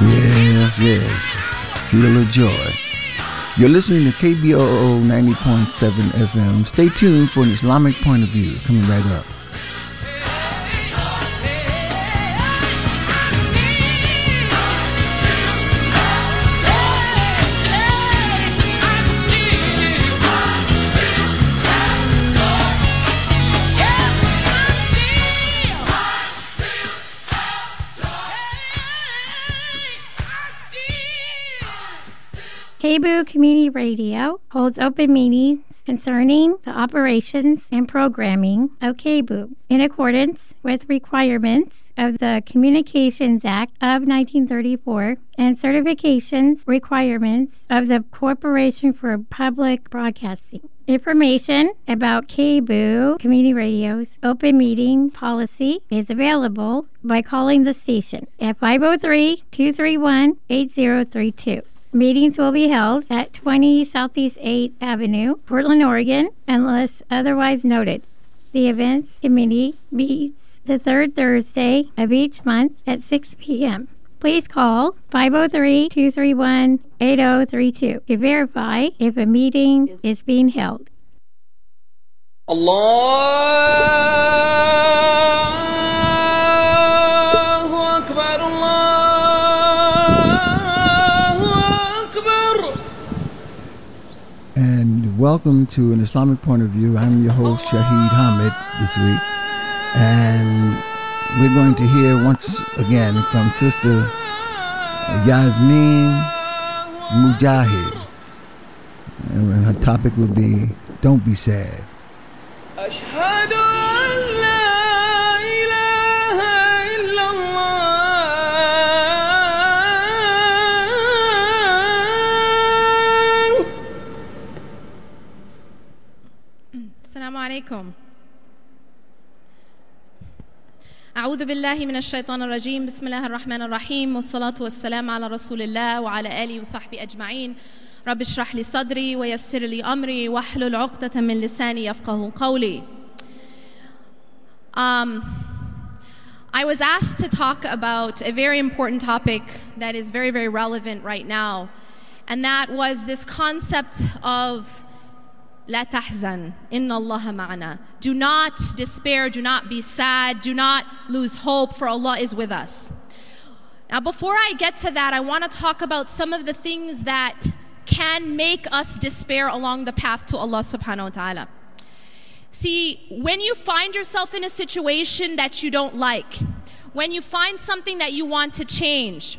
Yes, yes. Feel the joy. You're listening to KBOO 90.7 FM. Stay tuned for an Islamic point of view. Coming right up. KBOO Community Radio holds open meetings concerning the operations and programming of KBOO in accordance with requirements of the Communications Act of 1934 and certifications requirements of the Corporation for Public Broadcasting. Information about KBOO Community Radio's open meeting policy is available by calling the station at 503-231-8032. Meetings will be held at 20 Southeast 8th Avenue, Portland, Oregon, unless otherwise noted. The events committee meets the third Thursday of each month at 6 p.m. Please call 503-231-8032 to verify if a meeting is being held. Welcome to an Islamic point of view. I'm your host, Shahid Hamid, this week. And we're going to hear once again from Sister Yasmin Mujahid. And her topic will be, Don't Be Sad. السلام عليكم. أعوذ بالله من الشيطان الرجيم. بسم الله الرحمن الرحيم والصلاة والسلام على رسول الله وعلى آله وصحبه أجمعين. رب اشرح لي صدري ويسر لي أمري واحلل عقدة من لساني يفقهوا قولي. I was asked to talk about a very important topic that is very, very relevant right now, and that was this concept of لا تحزن إن الله معنا. Do not despair, do not be sad, do not lose hope, for Allah is with us. Now before I get to that, I want to talk about some of the things that can make us despair along the path to Allah subhanahu wa ta'ala. See, when you find yourself in a situation that you don't like, when you find something that you want to change,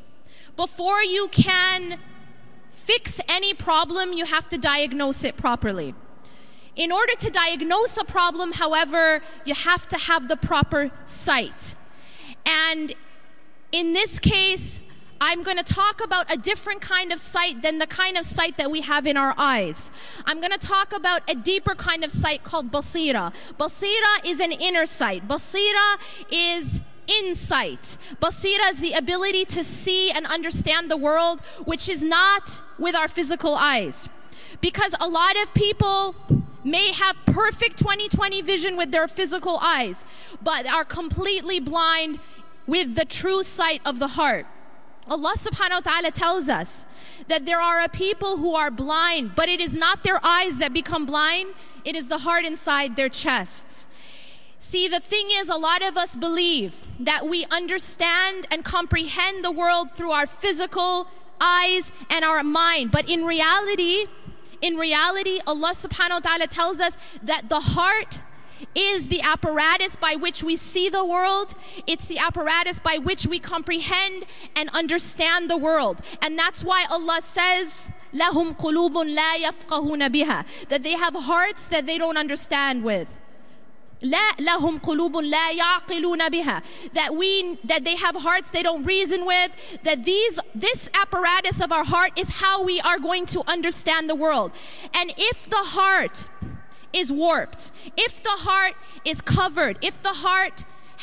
before you can fix any problem, you have to diagnose it properly. In order to diagnose a problem, however, you have to have the proper sight. And in this case, I'm going to talk about a different kind of sight than the kind of sight that we have in our eyes. I'm going to talk about a deeper kind of sight called basira. Basira is an inner sight. Basira is insight. Basira is the ability to see and understand the world, which is not with our physical eyes. Because a lot of people may have perfect 20/20 vision with their physical eyes, but are completely blind with the true sight of the heart. Allah subhanahu wa ta'ala tells us that there are a people who are blind, but it is not their eyes that become blind, it is the heart inside their chests. See, the thing is, a lot of us believe that we understand and comprehend the world through our physical eyes and our mind. But in reality, Allah subhanahu wa ta'ala tells us that the heart is the apparatus by which we see the world. It's the apparatus by which we comprehend and understand the world. And that's why Allah says, لَهُمْ قُلُوبٌ لَا يَفْقَهُونَ بِهَا, that they have hearts that they don't understand with. لا لهم قلوب لا يعقلون بها, that they have hearts they don't reason with, that this apparatus of our heart is how we are going to understand the world. And if the heart is warped, if the heart is covered, if the heart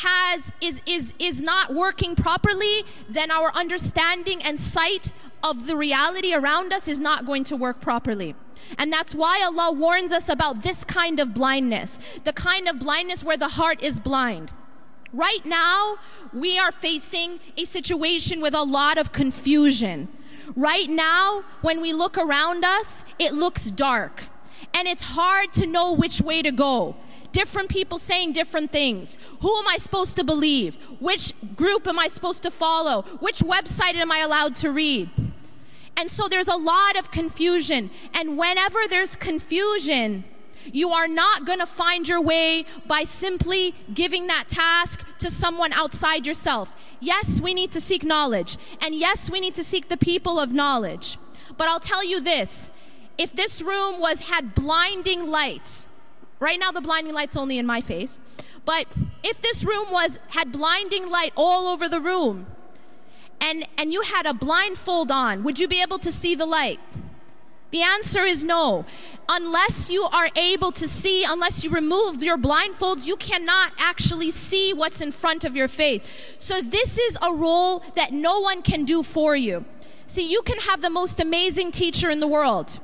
is not working properly, then our understanding and sight of the reality around us is not going to work properly. And that's why Allah warns us about this kind of blindness, the kind of blindness where the heart is blind. Right now, we are facing a situation with a lot of confusion. Right now, when we look around us, it looks dark. And it's hard to know which way to go. Different people saying different things. Who am I supposed to believe? Which group am I supposed to follow? Which website am I allowed to read? And so there's a lot of confusion. And whenever there's confusion, you are not going to find your way by simply giving that task to someone outside yourself. Yes, we need to seek knowledge. And yes, we need to seek the people of knowledge. But I'll tell you this. If this room had blinding lights, right now the blinding light's only in my face, but if this room had blinding light all over the room, and you had a blindfold on, would you be able to see the light? The answer is no. Unless you are able to see, unless you remove your blindfolds, you cannot actually see what's in front of your face. So this is a role that no one can do for you. See, you can have the most amazing teacher in the world,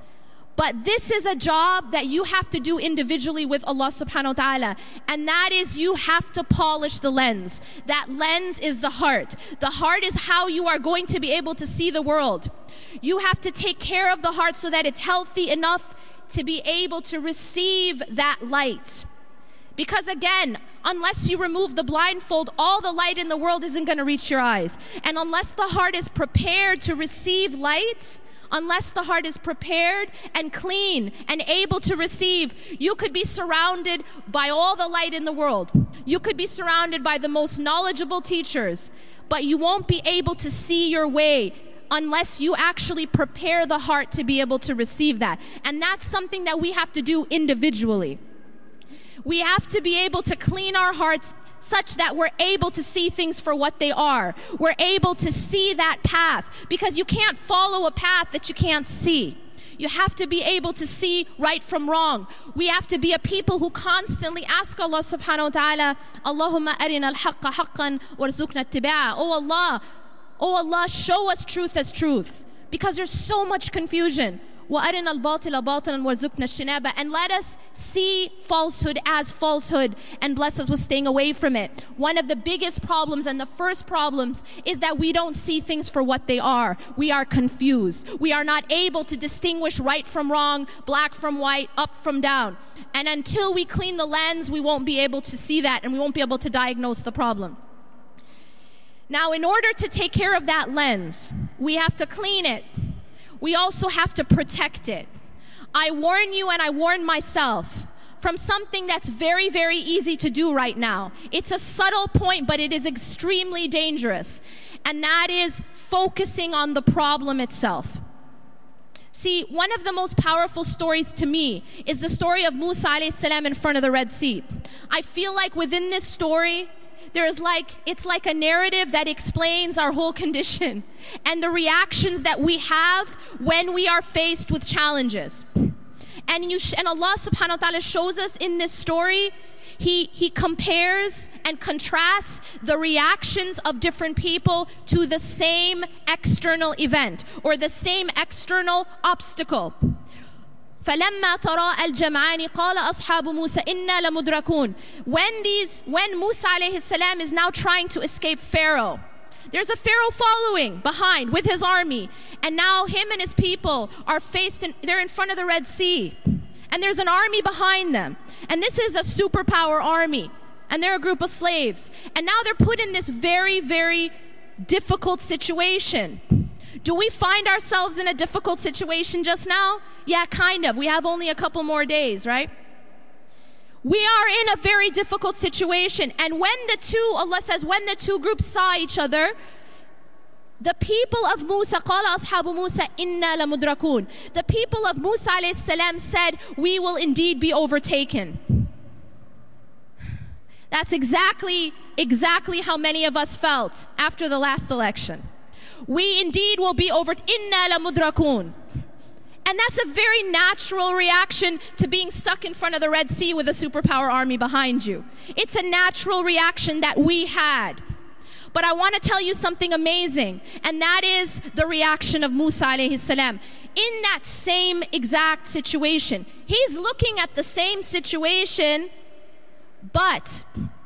but this is a job that you have to do individually with Allah subhanahu wa ta'ala. And that is, you have to polish the lens. That lens is the heart. The heart is how you are going to be able to see the world. You have to take care of the heart so that it's healthy enough to be able to receive that light. Because again, unless you remove the blindfold, all the light in the world isn't going to reach your eyes. And unless the heart is prepared to receive light, unless the heart is prepared and clean and able to receive, you could be surrounded by all the light in the world. You could be surrounded by the most knowledgeable teachers, but you won't be able to see your way unless you actually prepare the heart to be able to receive that. And that's something that we have to do individually. We have to be able to clean our hearts such that we're able to see things for what they are. We're able to see that path, because you can't follow a path that you can't see. You have to be able to see right from wrong. We have to be a people who constantly ask Allah subhanahu wa ta'ala, Allahumma arina al-haqqa haqqan warzuqna ittiba'a. Oh Allah, show us truth as truth, because there's so much confusion. وَأَرِنَا الْبَاطِلَ بَاطِلًا وَارْزُقْنَا الشِّنَابَ. And let us see falsehood as falsehood and bless us with staying away from it. One of the biggest problems and the first problems is that we don't see things for what they are. We are confused. We are not able to distinguish right from wrong, black from white, up from down. And until we clean the lens, we won't be able to see that, and we won't be able to diagnose the problem. Now, in order to take care of that lens, we have to clean it. We also have to protect it. I warn you, and I warn myself, from something that's very, very easy to do right now. It's a subtle point, but it is extremely dangerous. And that is focusing on the problem itself. See, one of the most powerful stories to me is the story of Musa alayhi salam in front of the Red Sea. I feel like within this story, it's like a narrative that explains our whole condition and the reactions that we have when we are faced with challenges. And Allah subhanahu wa ta'ala shows us in this story, He compares and contrasts the reactions of different people to the same external event or the same external obstacle. فَلَمَّا تَرَاءَ الْجَمْعَانِ قَالَ أَصْحَابُ مُوسَى إِنَّا لَمُدْرَكُونَ. When Musa alayhi salam is now trying to escape Pharaoh, there's a Pharaoh following behind with his army, and now him and his people are they're in front of the Red Sea, and there's an army behind them, and this is a superpower army, and they're a group of slaves, and now they're put in this very, very difficult situation. Do we find ourselves in a difficult situation just now? Yeah, kind of. We have only a couple more days, right? We are in a very difficult situation. And Allah says, when the two groups saw each other, the people of Musa, قَالَ أَصْحَابُ مُوسَى إِنَّا لَمُدْرَكُونَ. The people of Musa alayhi salam said, we will indeed be overtaken. That's exactly how many of us felt after the last election. We indeed will be إِنَّا لَمُدْرَكُونَ. And that's a very natural reaction to being stuck in front of the Red Sea with a superpower army behind you. It's a natural reaction that we had. But I want to tell you something amazing, and that is the reaction of Musa alayhi salam. In that same exact situation, he's looking at the same situation, but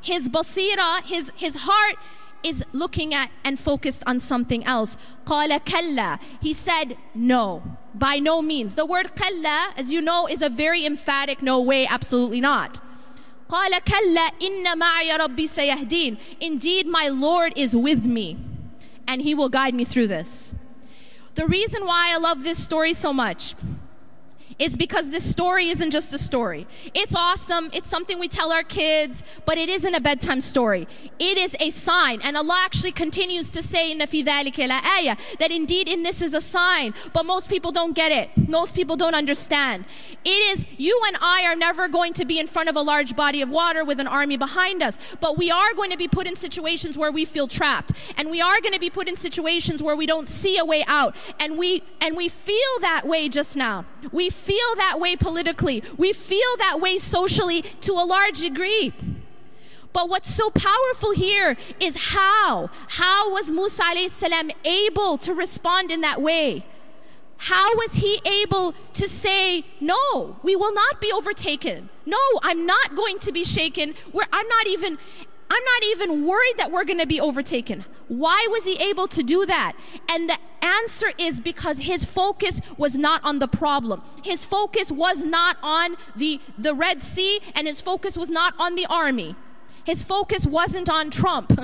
his basira, his heart is looking at and focused on something else. قَالَ كَلَّا. He said, no, by no means. The word كَلَّا, as you know, is a very emphatic no way, absolutely not. قَالَ كَلَّا إِنَّ مَعَيَ رَبِّي سَيَهْدِينَ. Indeed, my Lord is with me, and he will guide me through this. The reason why I love this story so much is because this story isn't just a story. It's awesome, it's something we tell our kids, but it isn't a bedtime story. It is a sign, and Allah actually continues to say إِنَّ فِي ذَلِكَ لَآيَةً, that indeed in this is a sign, but most people don't get it. Most people don't understand. It is, you and I are never going to be in front of a large body of water with an army behind us, but we are going to be put in situations where we feel trapped, and we are going to be put in situations where we don't see a way out, and we feel that way just now. We feel that way politically. We feel that way socially to a large degree. But what's so powerful here is how was Musa alayhi salam able to respond in that way? How was he able to say, no, we will not be overtaken. No, I'm not going to be shaken. I'm not even worried that we're going to be overtaken. Why was he able to do that? And the answer is because his focus was not on the problem. His focus was not on the Red Sea, and his focus was not on the army. His focus wasn't on Trump.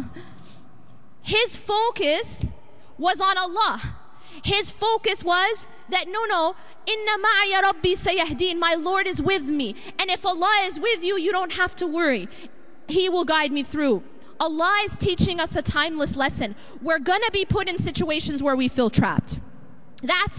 His focus was on Allah. His focus was that, no, Inna ma'aya Rabbi sayahdeen, my Lord is with me. And if Allah is with you, you don't have to worry. He will guide me through. Allah is teaching us a timeless lesson. We're gonna be put in situations where we feel trapped. That's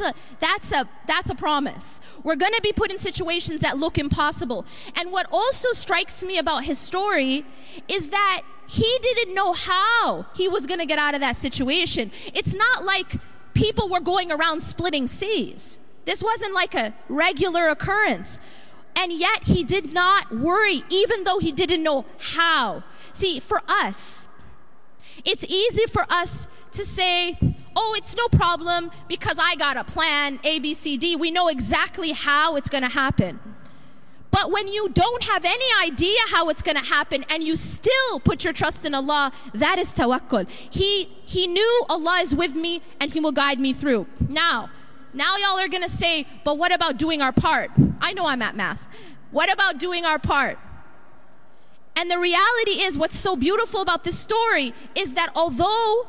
a promise. We're gonna be put in situations that look impossible. And what also strikes me about his story is that he didn't know how he was gonna get out of that situation. It's not like people were going around splitting seas. This wasn't like a regular occurrence. And yet he did not worry, even though he didn't know how. See, for us, it's easy for us to say, oh, it's no problem because I got a plan, A, B, C, D. We know exactly how it's going to happen. But when you don't have any idea how it's going to happen and you still put your trust in Allah, that is tawakkul. He knew Allah is with me and he will guide me through. Now y'all are going to say, but what about doing our part? I know I'm at Mass. What about doing our part? And the reality is, what's so beautiful about this story is that although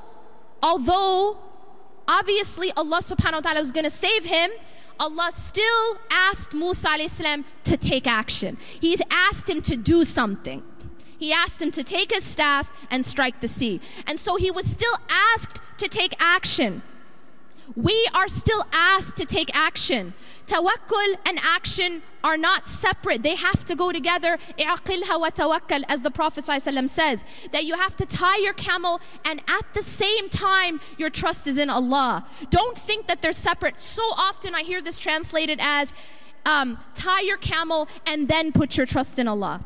obviously Allah subhanahu wa ta'ala was going to save him, Allah still asked Musa alayhi salam to take action. He's asked him to do something. He asked him to take his staff and strike the sea. And so he was still asked to take action. We are still asked to take action. Tawakkul and action are not separate. They have to go together. I'aqilha wa tawakkal, as the Prophet ﷺ says, that you have to tie your camel and at the same time your trust is in Allah. Don't think that they're separate. So often I hear this translated as tie your camel and then put your trust in Allah.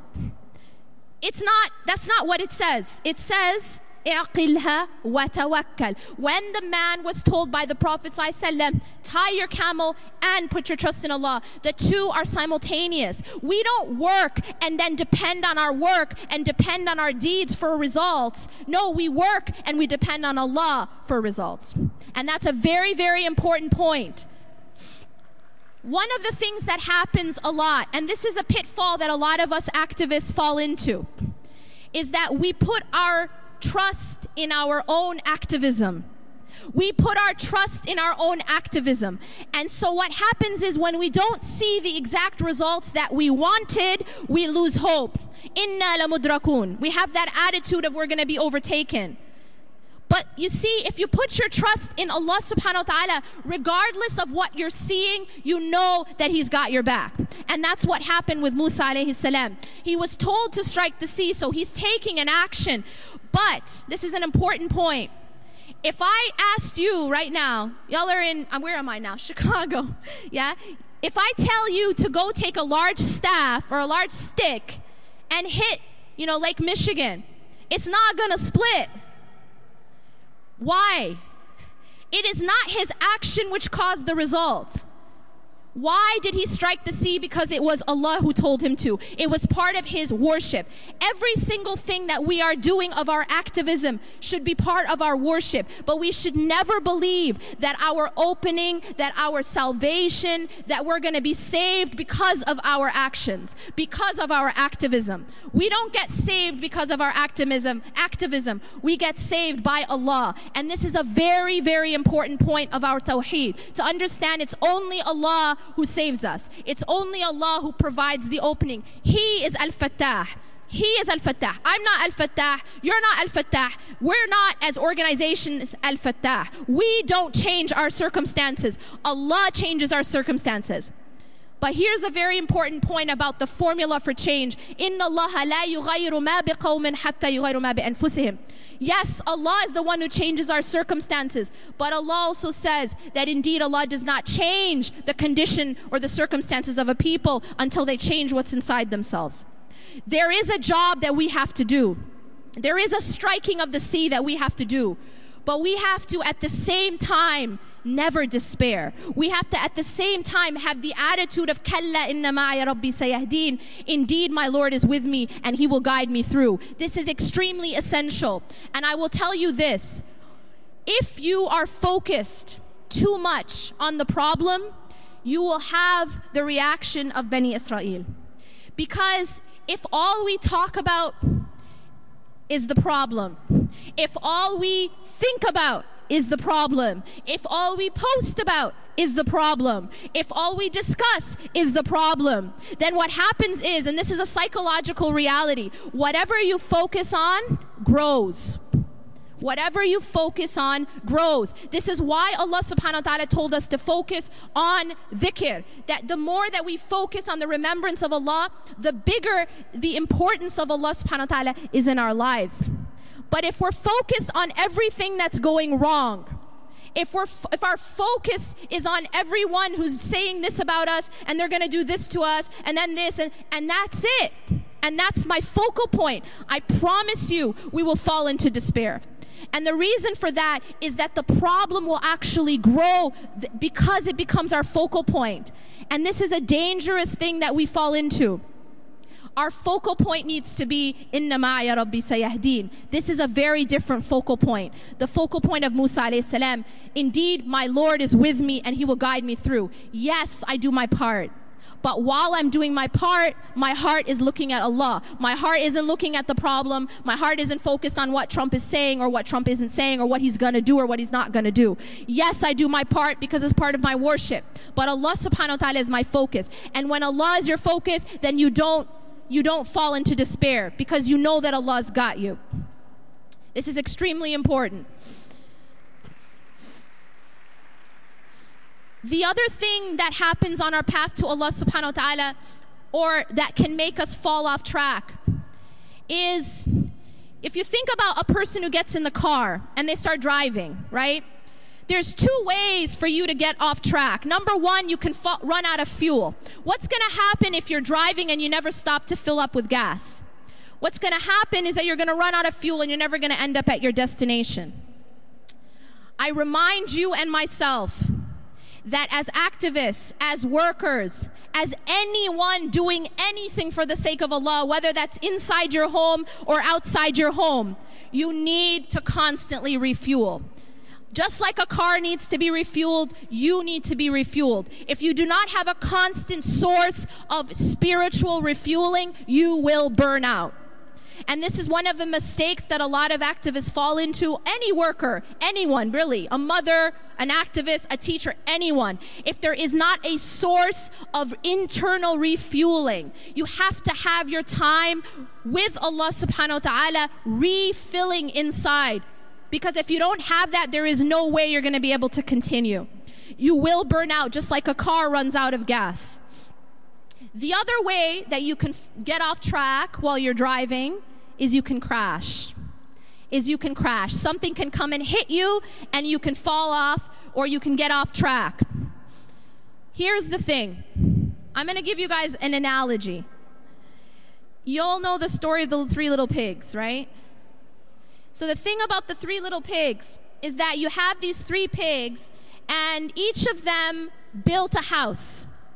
That's not what it says. It says اعقلها وتوكل. When the man was told by the Prophet ﷺ, tie your camel and put your trust in Allah, the two are simultaneous. We don't work and then depend on our work and depend on our deeds for results. No, we work and we depend on Allah for results. And that's a very, very important point. One of the things that happens a lot, and this is a pitfall that a lot of us activists fall into, is that we put our trust in our own activism. We put our trust in our own activism. And so what happens is when we don't see the exact results that we wanted, we lose hope. Inna lamudrakun. We have that attitude of we're going to be overtaken. But you see, if you put your trust in Allah subhanahu wa ta'ala, regardless of what you're seeing, you know that He's got your back. And that's what happened with Musa alayhi salam. He was told to strike the sea, so he's taking an action. But this is an important point. If I asked you right now, y'all are in, where am I now? Chicago. Yeah? If I tell you to go take a large staff or a large stick and hit, Lake Michigan, it's not going to split. Why? It is not his action which caused the result. Why did he strike the sea? Because it was Allah who told him to. It was part of his worship. Every single thing that we are doing of our activism should be part of our worship. But we should never believe that our opening, that our salvation, that we're going to be saved because of our actions, because of our activism. We don't get saved because of our activism. We get saved by Allah. And this is a very, very important point of our tawheed. To understand it's only Allah who saves us. It's only Allah who provides the opening. He is Al-Fattah. He is Al-Fattah. I'm not Al-Fattah. You're not Al-Fattah. We're not, as organizations, Al-Fattah. We don't change our circumstances. Allah changes our circumstances. But here's a very important point about the formula for change. إِنَّ اللَّهَ لَا يُغَيِّرُ مَا بِقَوْمٍ حَتَّى يُغَيِّرُ مَا بِأَنفُسِهِمْ. Yes, Allah is the one who changes our circumstances. But Allah also says that indeed Allah does not change the condition or the circumstances of a people until they change what's inside themselves. There is a job that we have to do. There is a striking of the sea that we have to do. But we have to, at the same time, never despair. We have to, at the same time, have the attitude of Kalla inna ma'a rabbi sayahdeen. Indeed, my Lord is with me and He will guide me through. This is extremely essential. And I will tell you this. If you are focused too much on the problem, you will have the reaction of Bani Israel. Because if all we talk about is the problem, if all we think about is the problem, if all we post about is the problem, if all we discuss is the problem, then what happens is, and this is a psychological reality, whatever you focus on grows. Whatever you focus on grows. This is why Allah subhanahu wa ta'ala told us to focus on dhikr. That the more that we focus on the remembrance of Allah, the bigger the importance of Allah subhanahu wa ta'ala is in our lives. But if we're focused on everything that's going wrong, if our focus is on everyone who's saying this about us, and they're going to do this to us, and then this, and that's it, and that's my focal point, I promise you we will fall into despair. And the reason for that is that the problem will actually grow because it becomes our focal point. And this is a dangerous thing that we fall into. Our focal point needs to be Inna ma'a rabbi sayahdeen. This is a very different focal point. The focal point of Musa alayhi salam. Indeed, my Lord is with me and He will guide me through. Yes, I do my part. But while I'm doing my part, my heart is looking at Allah. My heart isn't looking at the problem. My heart isn't focused on what Trump is saying or what Trump isn't saying or what he's going to do or what he's not going to do. Yes, I do my part because it's part of my worship. But Allah subhanahu wa ta'ala is my focus. And when Allah is your focus, then you don't fall into despair because you know that Allah's got you. This is extremely important. The other thing that happens on our path to Allah subhanahu wa ta'ala, or that can make us fall off track, is if you think about a person who gets in the car and they start driving, right? There's two ways for you to get off track. Number one, you can run out of fuel. What's going to happen if you're driving and you never stop to fill up with gas? What's going to happen is that you're going to run out of fuel and you're never going to end up at your destination. I remind you and myself that as activists, as workers, as anyone doing anything for the sake of Allah, whether that's inside your home or outside your home, you need to constantly refuel. Just like a car needs to be refueled, you need to be refueled. If you do not have a constant source of spiritual refueling, you will burn out. And this is one of the mistakes that a lot of activists fall into. Any worker, anyone really, a mother, an activist, a teacher, anyone. If there is not a source of internal refueling, you have to have your time with Allah subhanahu wa ta'ala refilling inside. Because if you don't have that, there is no way you're going to be able to continue. You will burn out just like a car runs out of gas. The other way that you can get off track while you're driving is you can crash. Something can come and hit you and you can fall off or you can get off track. Here's the thing. I'm going to give you guys an analogy. You all know the story of the three little pigs, right? So the thing about the three little pigs is that you have these three pigs and each of them built a house.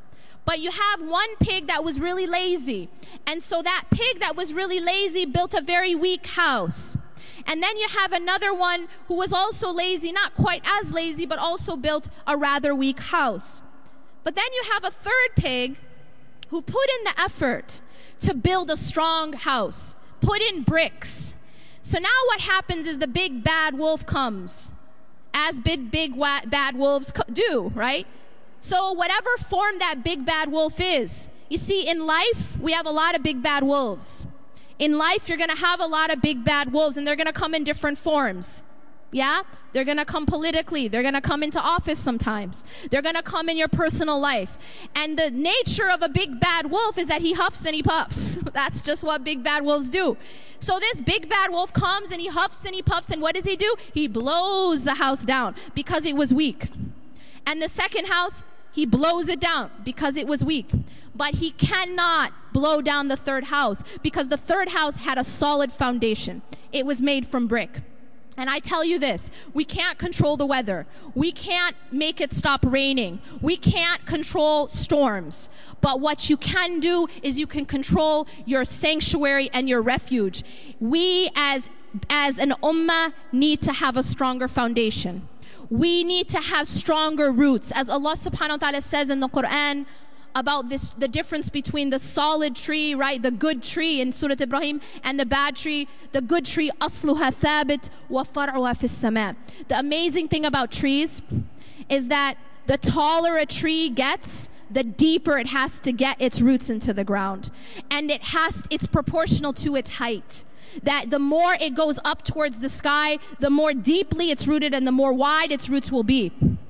But you have one pig that was really lazy. And so that pig that was really lazy built a very weak house. And then you have another one who was also lazy, not quite as lazy, but also built a rather weak house. But then you have a third pig who put in the effort to build a strong house, put in bricks. So now what happens is the big bad wolf comes, as bad wolves do, right? So whatever form that big bad wolf is, you see, in life, we have a lot of big bad wolves. In life, you're going to have a lot of big bad wolves, and they're going to come in different forms. Yeah? They're going to come politically. They're going to come into office sometimes. They're going to come in your personal life. And the nature of a big bad wolf is that he huffs and he puffs. That's just what big bad wolves do. So this big bad wolf comes and he huffs and he puffs, and what does he do? He blows the house down because it was weak. And the second house, he blows it down because it was weak. But he cannot blow down the third house because the third house had a solid foundation. It was made from brick. And I tell you this, we can't control the weather. We can't make it stop raining. We can't control storms. But what you can do is you can control your sanctuary and your refuge. We as an ummah need to have a stronger foundation. We need to have stronger roots. As Allah subhanahu wa ta'ala says in the Quran about this, the difference between the solid tree, right, the good tree in Surah Ibrahim, and the bad tree. The good tree, أصلها ثابت وفرعها في السماء. The amazing thing about trees is that the taller a tree gets, the deeper it has to get its roots into the ground. And it's proportional to its height. That the more it goes up towards the sky, the more deeply it's rooted and the more wide its roots will be.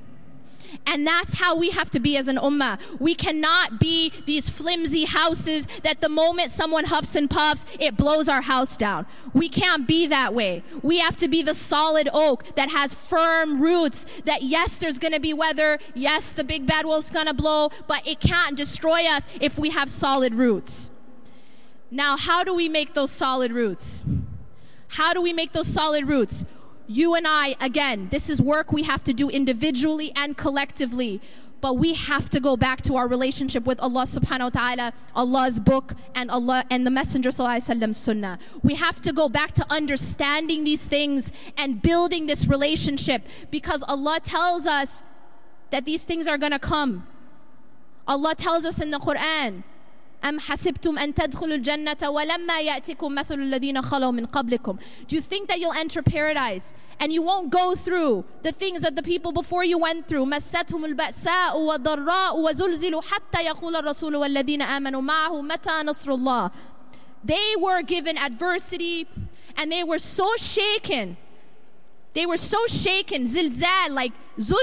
And that's how we have to be as an ummah. We cannot be these flimsy houses that the moment someone huffs and puffs, it blows our house down. We can't be that way. We have to be the solid oak that has firm roots, that yes, there's going to be weather, yes, the big bad wolf's going to blow, but it can't destroy us if we have solid roots. Now, how do we make those solid roots? How do we make those solid roots? You and I, again, this is work we have to do individually and collectively. But we have to go back to our relationship with Allah subhanahu wa ta'ala, Allah's book, and Allah and the Messenger sallallahu alaihi wasallam's sunnah. We have to go back to understanding these things and building this relationship, because Allah tells us that these things are going to come. Allah tells us in the Quran, أَمْ حَسِبْتُمْ أَن تَدْخُلُوا الْجَنَّةَ وَلَمَّا يَأْتِكُمْ مَثَلُ الَّذِينَ خَلَوْا مِنْ قَبْلِكُمْ. Do you think that you'll enter paradise and you won't go through the things that the people before you went through? مَسَّتْهُمُ الْبَأْسَاءُ وَالضَّرَّاءُ وَزُلْزِلُوا حَتَّى يَقُولَ الرَّسُولُ وَالَّذِينَ آمَنُوا مَعَهُ مَتَى نَصْرُ اللَّهِ. They were given adversity and they were so shaken. They were so shaken, zilzal, like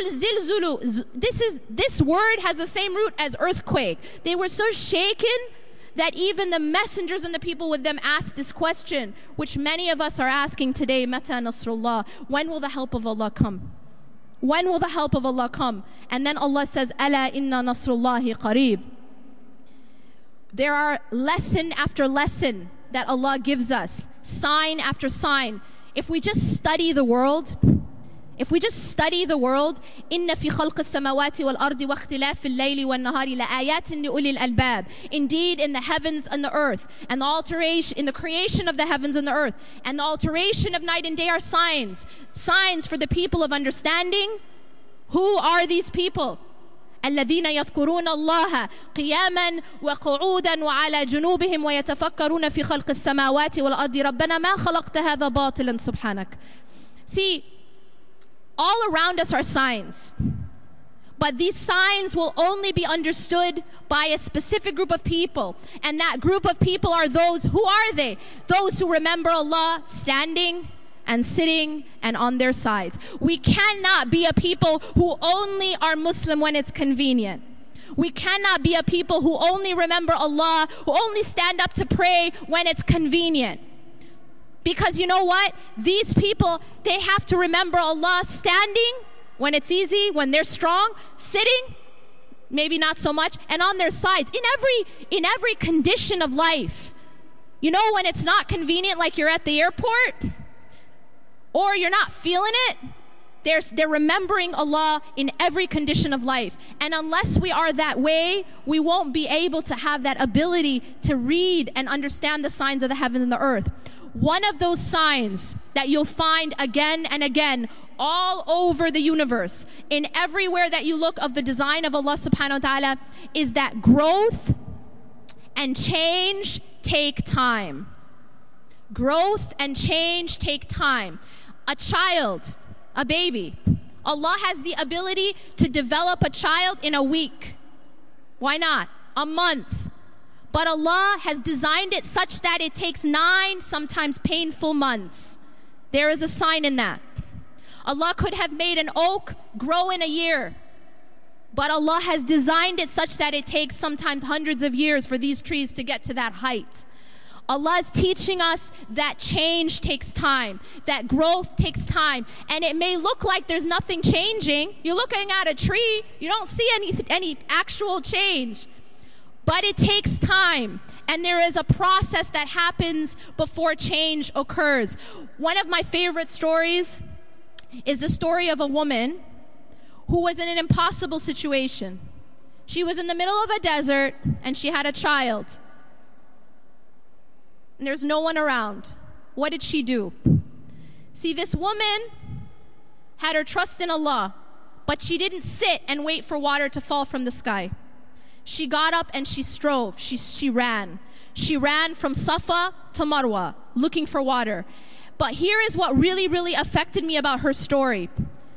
zul. This word has the same root as earthquake. They were so shaken that even the messengers and the people with them asked this question, which many of us are asking today, Mata Nasrullah, when will the help of Allah come? When will the help of Allah come? And then Allah says, Ala inna nasrullahi qareeb. There are lesson after lesson that Allah gives us, sign after sign. If we just study the world, إن في خلق السماوات والأرض واختلاف الليل والنهار لآيات لأولي الألباب. Indeed, in the heavens and the earth, and the alteration in the creation of the heavens and the earth, and the alteration of night and day are signs for the people of understanding. Who are these people? الذين يذكرون الله قياما وقعودا وعلى جنوبهم ويتفكرون في خلق السماوات والأرض ربنا ما خلقت هذا باطلا سبحانك. See, all around us are signs, but these signs will only be understood by a specific group of people, and that group of people are those, who are they? Those who remember Allah standing and sitting and on their sides. We cannot be a people who only are Muslim when it's convenient. We cannot be a people who only remember Allah, who only stand up to pray when it's convenient. Because you know what? These people, they have to remember Allah standing when it's easy, when they're strong, sitting, maybe not so much, and on their sides, in every condition of life. You know, when it's not convenient, like you're at the airport, or you're not feeling it, They're remembering Allah in every condition of life. And unless we are that way, we won't be able to have that ability to read and understand the signs of the heaven and the earth. One of those signs that you'll find again and again all over the universe, in everywhere that you look of the design of Allah subhanahu wa ta'ala, is that growth and change take time. Growth and change take time. A child, a baby, Allah has the ability to develop a child in a week. Why not? A month. But Allah has designed it such that it takes 9, sometimes painful months. There is a sign in that. Allah could have made an oak grow in a year. But Allah has designed it such that it takes sometimes hundreds of years for these trees to get to that height. Allah is teaching us that change takes time, that growth takes time. And it may look like there's nothing changing. You're looking at a tree, you don't see any actual change. But it takes time. And there is a process that happens before change occurs. One of my favorite stories is the story of a woman who was in an impossible situation. She was in the middle of a desert and she had a child. And there's no one around. What did she do? See, this woman had her trust in Allah, but she didn't sit and wait for water to fall from the sky. She got up and she strove. She ran. She ran from Safa to Marwa looking for water. But here is what really, really affected me about her story.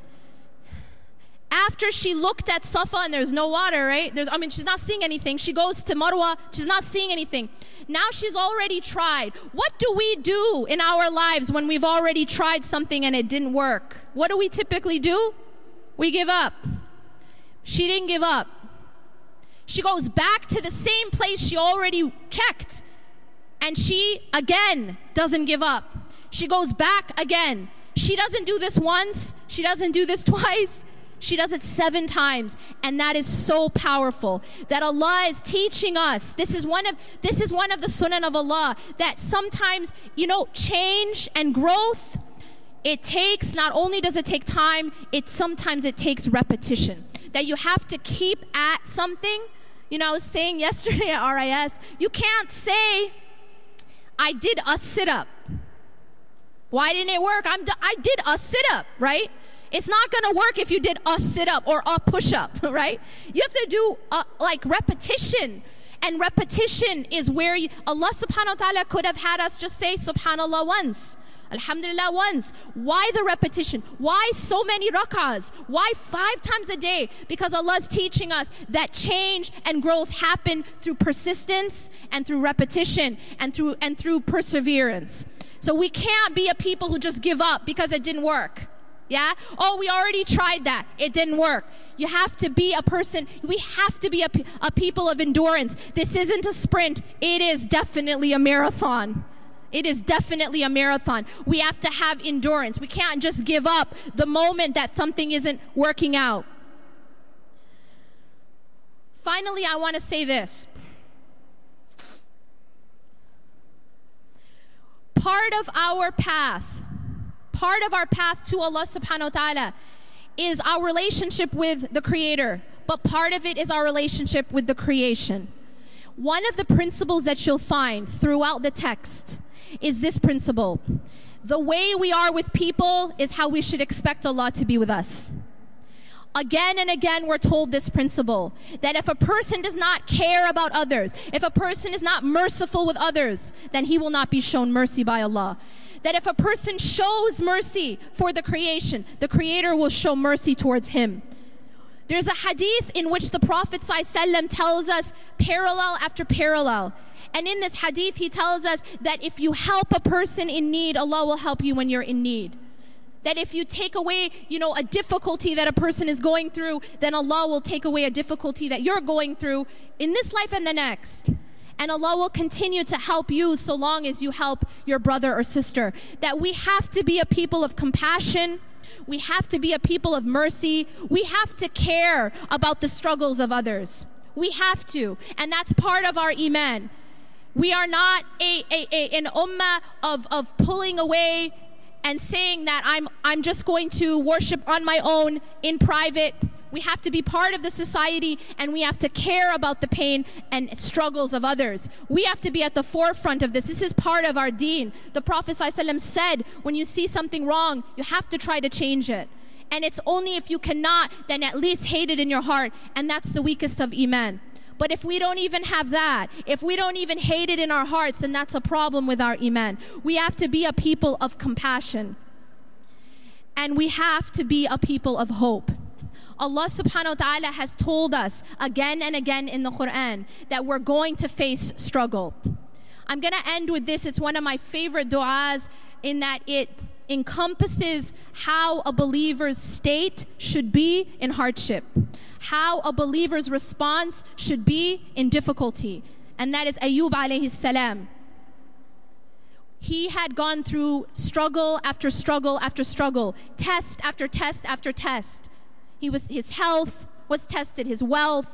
After she looked at Safa and there's no water, right? She's not seeing anything. She goes to Marwa, she's not seeing anything. Now she's already tried. What do we do in our lives when we've already tried something and it didn't work? What do we typically do? We give up. She didn't give up. She goes back to the same place she already checked. And she, again, doesn't give up. She goes back again. She doesn't do this once. She doesn't do this twice. She does it 7 times. And that is so powerful. That Allah is teaching us. This is one of the sunan of Allah. That sometimes, change and growth, not only does it take time, sometimes it takes repetition. That you have to keep at something. I was saying yesterday at RIS, you can't say, I did a sit-up. Why didn't it work? I did a sit-up, right? It's not going to work if you did a sit-up or a push-up, right? You have to do repetition. And repetition is where Allah subhanahu wa ta'ala could have had us just say subhanallah once. Alhamdulillah once. Why the repetition? Why so many rak'ahs? Why 5 times a day? Because Allah is teaching us that change and growth happen through persistence and through repetition and through perseverance. So we can't be a people who just give up because it didn't work. Yeah? Oh, we already tried that. It didn't work. You have to be a person. We have to be a people of endurance. This isn't a sprint. It is definitely a marathon. It is definitely a marathon. We have to have endurance. We can't just give up the moment that something isn't working out. Finally, I want to say this. Part of our path to Allah subhanahu wa ta'ala is our relationship with the Creator, but part of it is our relationship with the creation. One of the principles that you'll find throughout the text is this principle. The way we are with people is how we should expect Allah to be with us. Again and again we're told this principle, that if a person does not care about others, if a person is not merciful with others, then he will not be shown mercy by Allah. That if a person shows mercy for the creation, the Creator will show mercy towards him. There's a hadith in which the Prophet ﷺ tells us parallel after parallel. And in this hadith, he tells us that if you help a person in need, Allah will help you when you're in need. That if you take away, a difficulty that a person is going through, then Allah will take away a difficulty that you're going through in this life and the next. And Allah will continue to help you so long as you help your brother or sister. That we have to be a people of compassion. We have to be a people of mercy. We have to care about the struggles of others. We have to. And that's part of our iman. We are not an ummah of pulling away and saying that I'm just going to worship on my own in private. We have to be part of the society, and we have to care about the pain and struggles of others. We have to be at the forefront of this. This is part of our deen. The Prophet ﷺ said, when you see something wrong, you have to try to change it. And it's only if you cannot, then at least hate it in your heart. And that's the weakest of Iman. But if we don't even have that, if we don't even hate it in our hearts, then that's a problem with our Iman. We have to be a people of compassion. And we have to be a people of hope. Allah subhanahu wa ta'ala has told us again and again in the Quran that we're going to face struggle. I'm going to end with this. It's one of my favorite du'as in that it encompasses how a believer's state should be in hardship, how a believer's response should be in difficulty. And that is Ayyub alayhi salam. He had gone through struggle after struggle after struggle, test after test after test. His health was tested, his wealth,